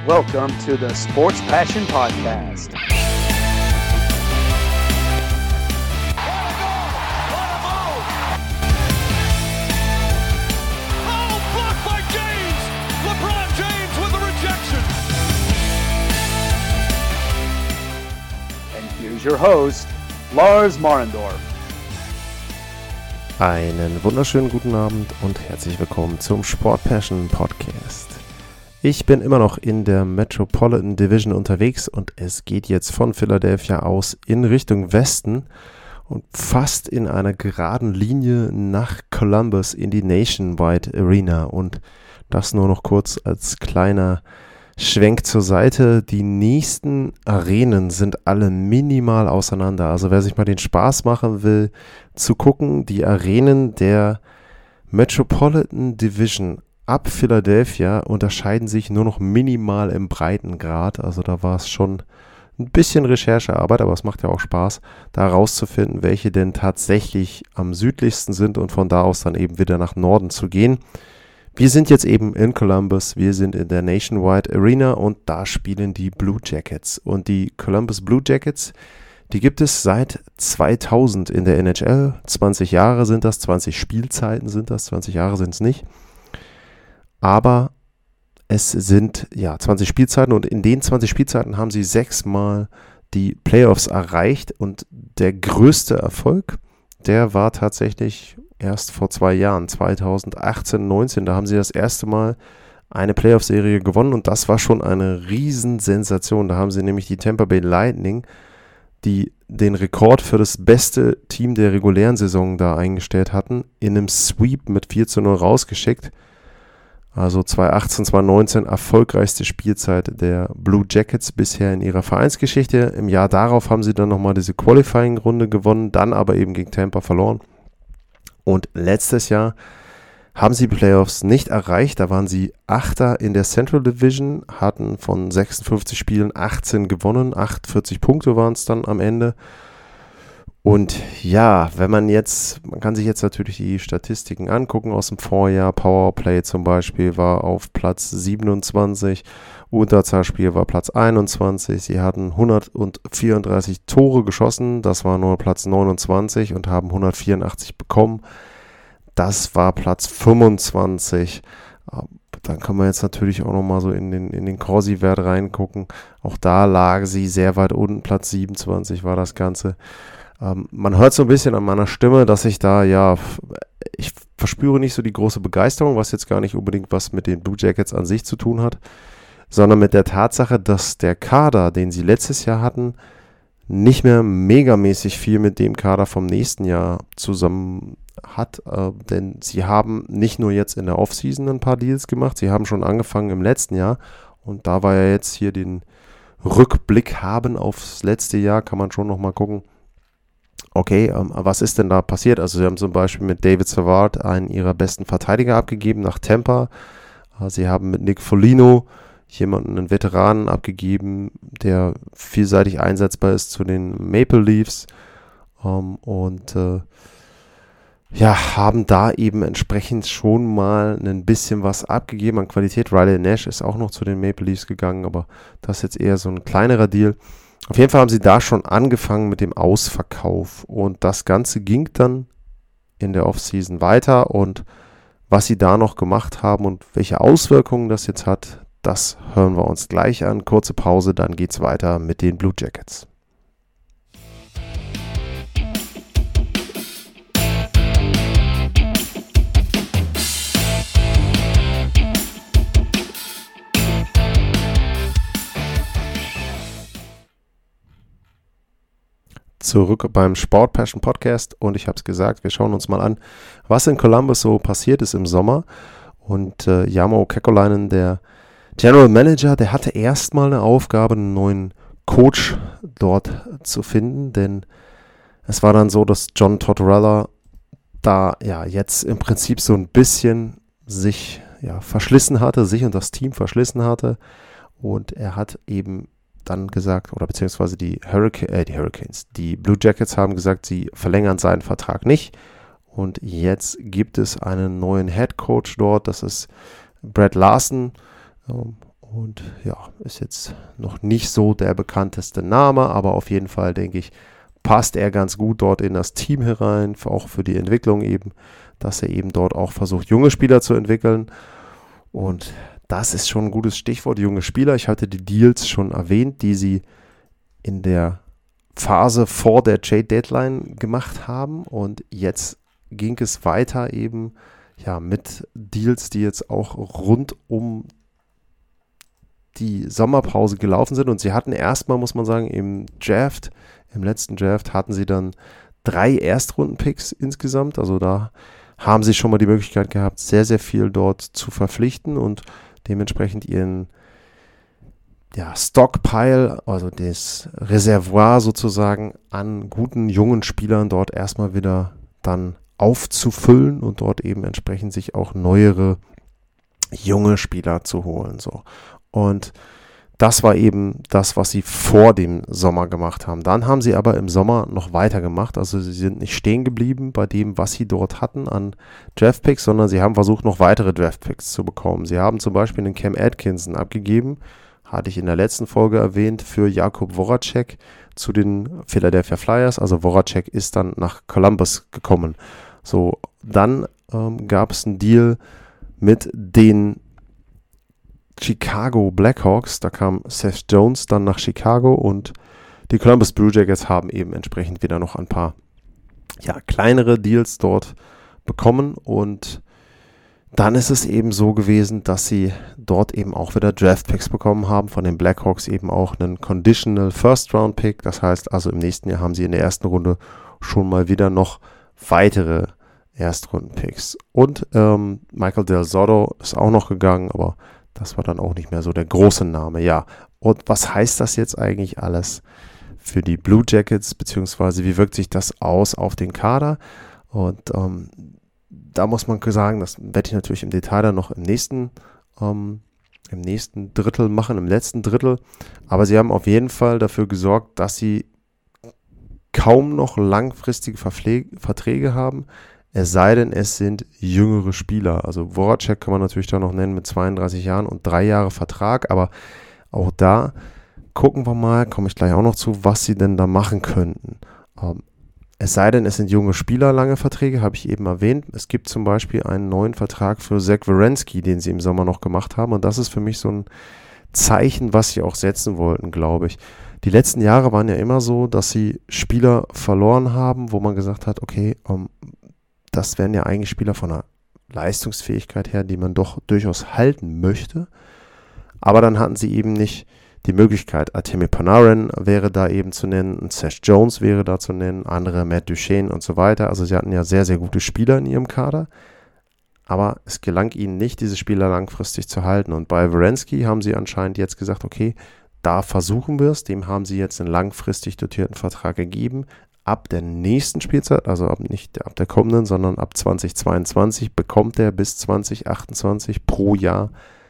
Welcome to the Sports Passion Podcast. Oh, blocked by James! LeBron James with the rejection. And here's your host, Lars Marendorf. Einen wunderschönen guten Abend und herzlich willkommen zum Sport Passion Podcast. Ich bin immer noch in der Metropolitan Division unterwegs und es geht jetzt von Philadelphia aus in Richtung Westen und fast in einer geraden Linie nach Columbus in die Nationwide Arena. Und das nur noch kurz als kleiner Schwenk zur Seite. Die nächsten Arenen sind alle minimal auseinander. Also wer sich mal den Spaß machen will, zu gucken, die Arenen der Metropolitan Division ab Philadelphia unterscheiden sich nur noch minimal im Breitengrad. Also da war es schon ein bisschen Recherchearbeit, aber es macht ja auch Spaß, da rauszufinden, welche denn tatsächlich am südlichsten sind und von da aus dann eben wieder nach Norden zu gehen. Wir sind jetzt eben in Columbus, wir sind in der Nationwide Arena und da spielen die Blue Jackets. Und die Columbus Blue Jackets, die gibt es seit 2000 in der NHL. 20 Jahre sind das, 20 Spielzeiten sind das, 20 Jahre sind es nicht. Aber es sind 20 Spielzeiten und in den 20 Spielzeiten haben sie 6-mal die Playoffs erreicht und der größte Erfolg, der war tatsächlich erst vor 2 Jahren, 2018-19, da haben sie das erste Mal eine Playoff-Serie gewonnen und das war schon eine Riesensensation. Da haben sie nämlich die Tampa Bay Lightning, die den Rekord für das beste Team der regulären Saison da eingestellt hatten, in einem Sweep mit 4-0 rausgeschickt. Also 2018, 2019 erfolgreichste Spielzeit der Blue Jackets bisher in ihrer Vereinsgeschichte. Im Jahr darauf haben sie dann nochmal diese Qualifying-Runde gewonnen, dann aber eben gegen Tampa verloren. Und letztes Jahr haben sie Playoffs nicht erreicht. Da waren sie Achter in der Central Division, hatten von 56 Spielen 18 gewonnen, 48 Punkte waren es dann am Ende. Und ja, man kann sich jetzt natürlich die Statistiken angucken aus dem Vorjahr. Powerplay zum Beispiel war auf Platz 27, Unterzahlspiel war Platz 21. Sie hatten 134 Tore geschossen, das war nur Platz 29 und haben 184 bekommen. Das war Platz 25. Dann kann man jetzt natürlich auch nochmal so in den Corsi-Wert reingucken. Auch da lagen sie sehr weit unten, Platz 27 war das Ganze. Man hört so ein bisschen an meiner Stimme, dass ich ich verspüre nicht so die große Begeisterung, was jetzt gar nicht unbedingt was mit den Blue Jackets an sich zu tun hat, sondern mit der Tatsache, dass der Kader, den sie letztes Jahr hatten, nicht mehr megamäßig viel mit dem Kader vom nächsten Jahr zusammen hat, denn sie haben nicht nur jetzt in der Offseason ein paar Deals gemacht, sie haben schon angefangen im letzten Jahr und da war ja jetzt hier den Rückblick haben aufs letzte Jahr, kann man schon nochmal gucken. Okay, was ist denn da passiert? Also sie haben zum Beispiel mit David Savard einen ihrer besten Verteidiger abgegeben nach Tampa. Sie haben mit Nick Foligno einen Veteranen abgegeben, der vielseitig einsetzbar ist zu den Maple Leafs. Haben da eben entsprechend schon mal ein bisschen was abgegeben an Qualität. Riley Nash ist auch noch zu den Maple Leafs gegangen, aber das ist jetzt eher so ein kleinerer Deal. Auf jeden Fall haben sie da schon angefangen mit dem Ausverkauf und das Ganze ging dann in der Offseason weiter und was sie da noch gemacht haben und welche Auswirkungen das jetzt hat, das hören wir uns gleich an. Kurze Pause, dann geht's weiter mit den Blue Jackets. Zurück beim Sport Passion Podcast und ich habe es gesagt, wir schauen uns mal an, was in Columbus so passiert ist im Sommer. Und Jarmo Kekalainen, der General Manager, der hatte erstmal eine Aufgabe, einen neuen Coach dort zu finden, denn es war dann so, dass John Tortorella da jetzt im Prinzip so ein bisschen sich verschlissen hatte, sich und das Team verschlissen hatte und er hat eben dann gesagt, oder beziehungsweise die Blue Jackets haben gesagt, sie verlängern seinen Vertrag nicht und jetzt gibt es einen neuen Head Coach dort, das ist Brad Larson Und ja, ist jetzt noch nicht so der bekannteste Name, aber auf jeden Fall, denke ich, passt er ganz gut dort in das Team herein, auch für die Entwicklung eben, dass er eben dort auch versucht, junge Spieler zu entwickeln. Und das ist schon ein gutes Stichwort, junge Spieler. Ich hatte die Deals schon erwähnt, die sie in der Phase vor der Trade-Deadline gemacht haben. Und jetzt ging es weiter eben mit Deals, die jetzt auch rund um die Sommerpause gelaufen sind. Und sie hatten erstmal, muss man sagen, im letzten Draft hatten sie dann 3 Erstrunden-Picks insgesamt. Also da haben sie schon mal die Möglichkeit gehabt, sehr, sehr viel dort zu verpflichten und dementsprechend ihren Stockpile, also das Reservoir sozusagen an guten jungen Spielern dort erstmal wieder dann aufzufüllen und dort eben entsprechend sich auch neuere junge Spieler zu holen. So. Und das war eben das, was sie vor dem Sommer gemacht haben. Dann haben sie aber im Sommer noch weitergemacht. Also sie sind nicht stehen geblieben bei dem, was sie dort hatten an Draftpicks, sondern sie haben versucht, noch weitere Draftpicks zu bekommen. Sie haben zum Beispiel den Cam Atkinson abgegeben, hatte ich in der letzten Folge erwähnt, für Jakub Voracek zu den Philadelphia Flyers. Also Voracek ist dann nach Columbus gekommen. So, dann gab es einen Deal mit den Chicago Blackhawks, da kam Seth Jones dann nach Chicago und die Columbus Blue Jackets haben eben entsprechend wieder noch ein paar kleinere Deals dort bekommen und dann ist es eben so gewesen, dass sie dort eben auch wieder Draft-Picks bekommen haben, von den Blackhawks eben auch einen Conditional First-Round-Pick, das heißt also im nächsten Jahr haben sie in der ersten Runde schon mal wieder noch weitere Erstrunden-Picks und Michael Del Zotto ist auch noch gegangen, aber das war dann auch nicht mehr so der große Name, ja. Und was heißt das jetzt eigentlich alles für die Blue Jackets, beziehungsweise wie wirkt sich das aus auf den Kader? Und da muss man sagen, das werde ich natürlich im Detail dann noch im nächsten Drittel machen, im letzten Drittel. Aber sie haben auf jeden Fall dafür gesorgt, dass sie kaum noch langfristige Verträge haben. Es sei denn, es sind jüngere Spieler. Also Voracek kann man natürlich da noch nennen mit 32 Jahren und 3 Jahre Vertrag. Aber auch da gucken wir mal, komme ich gleich auch noch zu, was sie denn da machen könnten. Es sei denn, es sind junge Spieler, lange Verträge, habe ich eben erwähnt. Es gibt zum Beispiel einen neuen Vertrag für Zach Werenski, den sie im Sommer noch gemacht haben. Und das ist für mich so ein Zeichen, was sie auch setzen wollten, glaube ich. Die letzten Jahre waren ja immer so, dass sie Spieler verloren haben, wo man gesagt hat, okay, das wären ja eigentlich Spieler von der Leistungsfähigkeit her, die man doch durchaus halten möchte. Aber dann hatten sie eben nicht die Möglichkeit. Artemi Panarin wäre da eben zu nennen, Seth Jones wäre da zu nennen, andere Matt Duchene und so weiter. Also sie hatten ja sehr, sehr gute Spieler in ihrem Kader. Aber es gelang ihnen nicht, diese Spieler langfristig zu halten. Und bei Werenski haben sie anscheinend jetzt gesagt, okay, da versuchen wir es. Dem haben sie jetzt einen langfristig dotierten Vertrag gegeben. Ab der nächsten Spielzeit, also nicht ab der kommenden, sondern ab 2022 bekommt er bis 2028 pro Jahr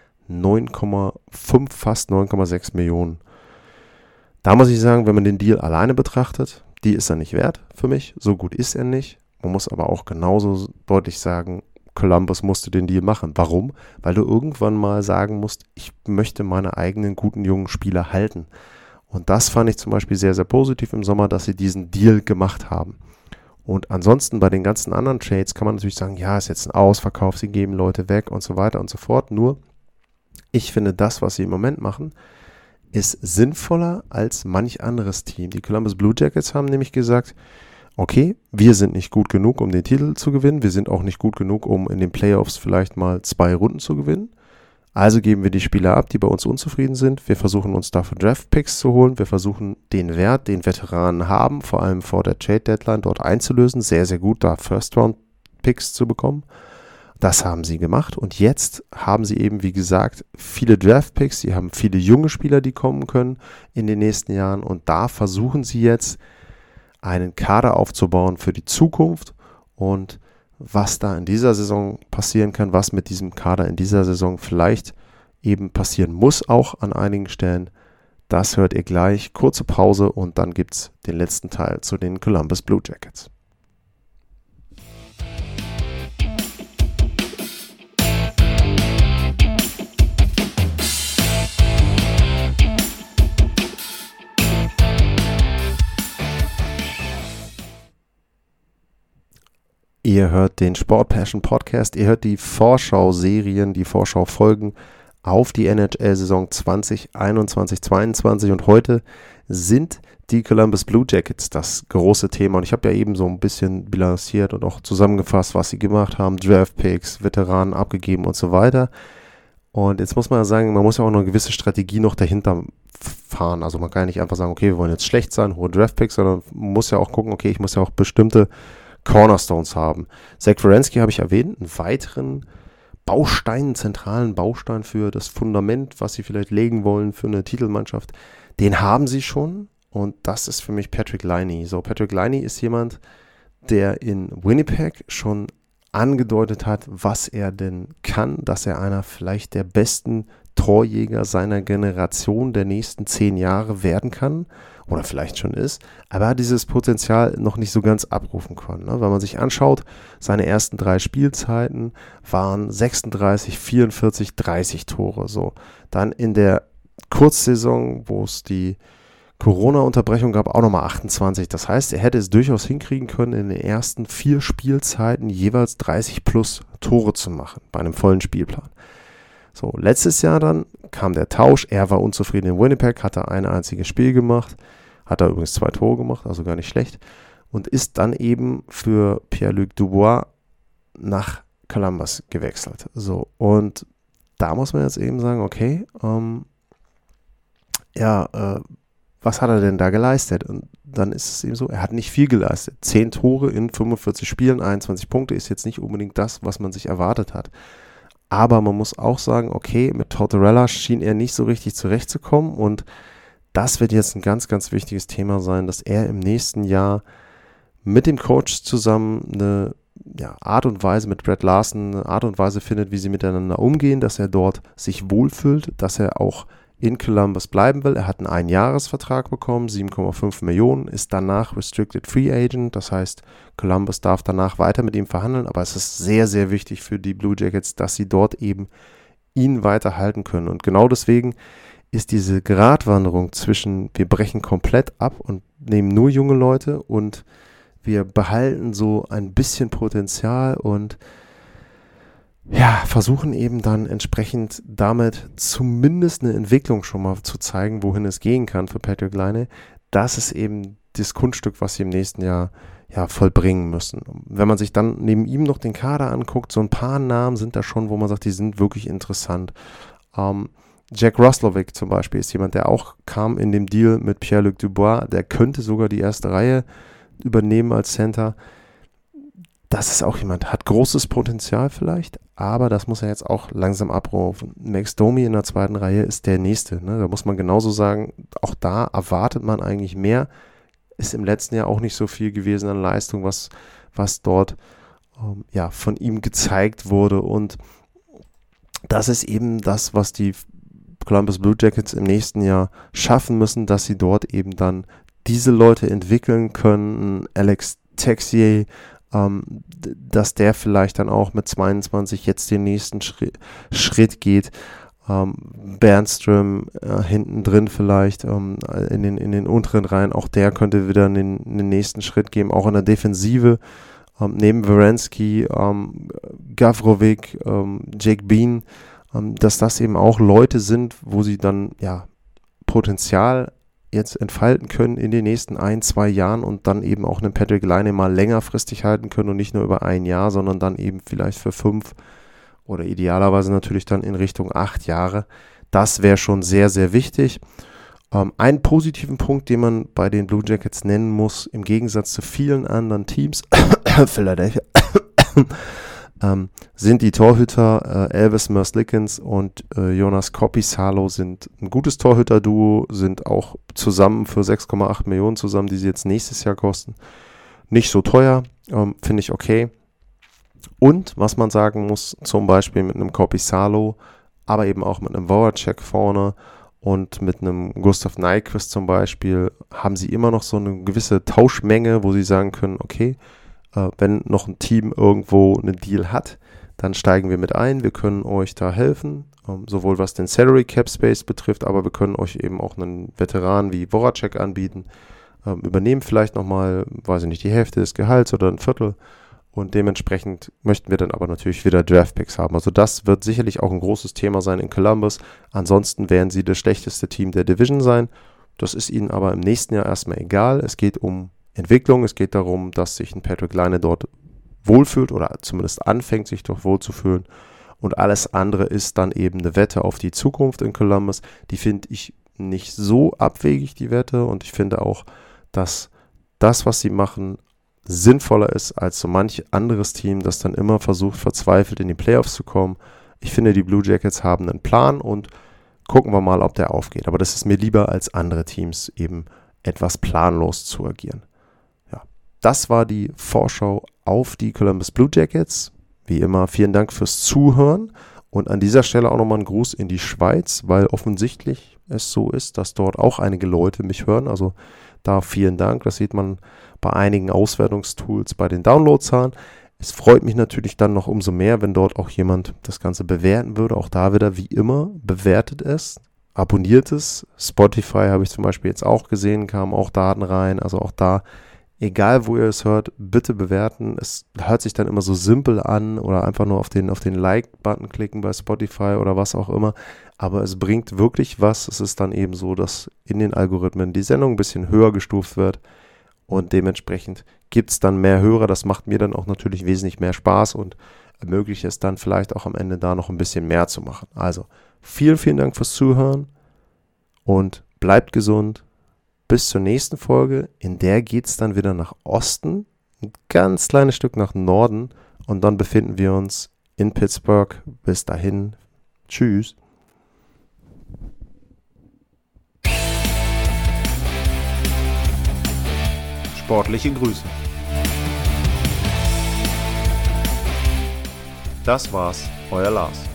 9,5, fast 9,6 Millionen. Da muss ich sagen, wenn man den Deal alleine betrachtet, die ist er nicht wert für mich. So gut ist er nicht. Man muss aber auch genauso deutlich sagen, Columbus musste den Deal machen. Warum? Weil du irgendwann mal sagen musst, ich möchte meine eigenen guten jungen Spieler halten. Und das fand ich zum Beispiel sehr, sehr positiv im Sommer, dass sie diesen Deal gemacht haben. Und ansonsten bei den ganzen anderen Trades kann man natürlich sagen, ja, ist jetzt ein Ausverkauf, sie geben Leute weg und so weiter und so fort. Nur, ich finde, das, was sie im Moment machen, ist sinnvoller als manch anderes Team. Die Columbus Blue Jackets haben nämlich gesagt, okay, wir sind nicht gut genug, um den Titel zu gewinnen. Wir sind auch nicht gut genug, um in den Playoffs vielleicht mal 2 Runden zu gewinnen. Also geben wir die Spieler ab, die bei uns unzufrieden sind. Wir versuchen uns dafür Draft-Picks zu holen. Wir versuchen den Wert, den Veteranen haben, vor allem vor der Trade-Deadline dort einzulösen. Sehr, sehr gut, da First-Round-Picks zu bekommen. Das haben sie gemacht. Und jetzt haben sie eben, wie gesagt, viele Draft-Picks. Sie haben viele junge Spieler, die kommen können in den nächsten Jahren. Und da versuchen sie jetzt, einen Kader aufzubauen für die Zukunft. Und was da in dieser Saison passieren kann, was mit diesem Kader in dieser Saison vielleicht eben passieren muss, auch an einigen Stellen, das hört ihr gleich. Kurze Pause und dann gibt es den letzten Teil zu den Columbus Blue Jackets. Ihr hört den Sport Passion Podcast, ihr hört die Vorschau-Serien, die Vorschau-Folgen auf die NHL-Saison 2021-22 und heute sind die Columbus Blue Jackets das große Thema und ich habe ja eben so ein bisschen bilanziert und auch zusammengefasst, was sie gemacht haben, Draft-Picks, Veteranen abgegeben und so weiter. Und jetzt muss man ja sagen, man muss ja auch noch eine gewisse Strategie noch dahinter fahren. Also man kann ja nicht einfach sagen, okay, wir wollen jetzt schlecht sein, hohe Draft-Picks, sondern man muss ja auch gucken, okay, ich muss ja auch bestimmte Cornerstones haben. Zach Werenski habe ich erwähnt, einen weiteren Baustein, einen zentralen Baustein für das Fundament, was sie vielleicht legen wollen für eine Titelmannschaft. Den haben sie schon und das ist für mich Patrik Laine. So, Patrik Laine ist jemand, der in Winnipeg schon angedeutet hat, was er denn kann, dass er einer vielleicht der besten Torjäger seiner Generation der nächsten 10 Jahre werden kann oder vielleicht schon ist, aber er hat dieses Potenzial noch nicht so ganz abrufen können. Ne? Wenn man sich anschaut, seine ersten 3 Spielzeiten waren 36, 44, 30 Tore. So. Dann in der Kurzsaison, wo es die Corona-Unterbrechung gab, auch nochmal 28. Das heißt, er hätte es durchaus hinkriegen können, in den ersten 4 Spielzeiten jeweils 30 plus Tore zu machen, bei einem vollen Spielplan. So, letztes Jahr dann kam der Tausch, er war unzufrieden in Winnipeg, hatte ein einziges Spiel gemacht, hat da übrigens 2 Tore gemacht, also gar nicht schlecht, und ist dann eben für Pierre-Luc Dubois nach Columbus gewechselt. So, und da muss man jetzt eben sagen, okay, was hat er denn da geleistet? Und dann ist es eben so, er hat nicht viel geleistet. 10 Tore in 45 Spielen, 21 Punkte ist jetzt nicht unbedingt das, was man sich erwartet hat. Aber man muss auch sagen, okay, mit Tortorella schien er nicht so richtig zurechtzukommen und das wird jetzt ein ganz, ganz wichtiges Thema sein, dass er im nächsten Jahr mit dem Coach zusammen eine Art und Weise, mit Brett Larson eine Art und Weise findet, wie sie miteinander umgehen, dass er dort sich wohlfühlt, dass er auch in Columbus bleiben will. Er hat einen Einjahresvertrag bekommen, 7,5 Millionen, ist danach Restricted Free Agent. Das heißt, Columbus darf danach weiter mit ihm verhandeln, aber es ist sehr, sehr wichtig für die Blue Jackets, dass sie dort eben ihn weiter halten können. Und genau deswegen ist diese Gratwanderung zwischen, wir brechen komplett ab und nehmen nur junge Leute und wir behalten so ein bisschen Potenzial und versuchen eben dann entsprechend damit zumindest eine Entwicklung schon mal zu zeigen, wohin es gehen kann für Patrik Laine. Das ist eben das Kunststück, was sie im nächsten Jahr vollbringen müssen. Wenn man sich dann neben ihm noch den Kader anguckt, so ein paar Namen sind da schon, wo man sagt, die sind wirklich interessant. Jack Roslovic zum Beispiel ist jemand, der auch kam in dem Deal mit Pierre-Luc Dubois, der könnte sogar die erste Reihe übernehmen als Center. Das ist auch jemand, hat großes Potenzial vielleicht, aber das muss er jetzt auch langsam abrufen. Max Domi in der 2. Reihe ist der Nächste. Ne? Da muss man genauso sagen, auch da erwartet man eigentlich mehr. Ist im letzten Jahr auch nicht so viel gewesen an Leistung, was dort von ihm gezeigt wurde. Und das ist eben das, was die Columbus Blue Jackets im nächsten Jahr schaffen müssen, dass sie dort eben dann diese Leute entwickeln können. Alex Texier, dass der vielleicht dann auch mit 22 jetzt den nächsten Schritt geht. Bernström hinten drin vielleicht in den unteren Reihen, auch der könnte wieder den nächsten Schritt geben, auch in der Defensive. Neben Werenski, Gavrovic, Jake Bean, dass das eben auch Leute sind, wo sie dann Potenzial jetzt entfalten können in den nächsten 1-2 Jahren und dann eben auch einen Patrik Laine mal längerfristig halten können und nicht nur über 1 Jahr, sondern dann eben vielleicht für 5 oder idealerweise natürlich dann in Richtung 8 Jahre. Das wäre schon sehr, sehr wichtig. Einen positiven Punkt, den man bei den Blue Jackets nennen muss, im Gegensatz zu vielen anderen Teams, Philadelphia, sind die Torhüter Elvis Merzlikins und Jonas Korpisalo sind ein gutes Torhüter-Duo, sind auch zusammen für 6,8 Millionen zusammen, die sie jetzt nächstes Jahr kosten. Nicht so teuer, finde ich okay. Und was man sagen muss, zum Beispiel mit einem Korpisalo, aber eben auch mit einem Voracek vorne und mit einem Gustav Nyquist zum Beispiel, haben sie immer noch so eine gewisse Tauschmenge, wo sie sagen können, okay, wenn noch ein Team irgendwo einen Deal hat, dann steigen wir mit ein, wir können euch da helfen, sowohl was den Salary Cap Space betrifft, aber wir können euch eben auch einen Veteran wie Voracek anbieten, übernehmen vielleicht nochmal, weiß ich nicht, die Hälfte des Gehalts oder ein Viertel Und dementsprechend möchten wir dann aber natürlich wieder Draftpicks haben. Also das wird sicherlich auch ein großes Thema sein in Columbus. Ansonsten werden sie das schlechteste Team der Division sein. Das ist ihnen aber im nächsten Jahr erstmal egal. Es geht um Entwicklung. Es geht darum, dass sich ein Patrick Laine dort wohlfühlt oder zumindest anfängt, sich doch wohlzufühlen. Und alles andere ist dann eben eine Wette auf die Zukunft in Columbus. Die finde ich nicht so abwegig, die Wette. Und ich finde auch, dass das, was sie machen, sinnvoller ist als so manch anderes Team, das dann immer versucht, verzweifelt in die Playoffs zu kommen. Ich finde, die Blue Jackets haben einen Plan und gucken wir mal, ob der aufgeht. Aber das ist mir lieber, als andere Teams eben etwas planlos zu agieren. Ja, das war die Vorschau auf die Columbus Blue Jackets. Wie immer, vielen Dank fürs Zuhören. Und an dieser Stelle auch nochmal ein Gruß in die Schweiz, weil offensichtlich es so ist, dass dort auch einige Leute mich hören. Also da vielen Dank. Das sieht man bei einigen Auswertungstools bei den Downloadzahlen. Es freut mich natürlich dann noch umso mehr, wenn dort auch jemand das Ganze bewerten würde. Auch da wieder, wie immer, bewertet es, abonniert es. Spotify habe ich zum Beispiel jetzt auch gesehen, kamen auch Daten rein. Also auch da, egal wo ihr es hört, bitte bewerten. Es hört sich dann immer so simpel an oder einfach nur auf den Like-Button klicken bei Spotify oder was auch immer. Aber es bringt wirklich was. Es ist dann eben so, dass in den Algorithmen die Sendung ein bisschen höher gestuft wird und dementsprechend gibt es dann mehr Hörer. Das macht mir dann auch natürlich wesentlich mehr Spaß und ermöglicht es dann vielleicht auch am Ende da noch ein bisschen mehr zu machen. Also vielen, vielen Dank fürs Zuhören und bleibt gesund. Bis zur nächsten Folge. In der geht es dann wieder nach Osten, ein ganz kleines Stück nach Norden und dann befinden wir uns in Pittsburgh. Bis dahin. Tschüss. Sportliche Grüße. Das war's, euer Lars.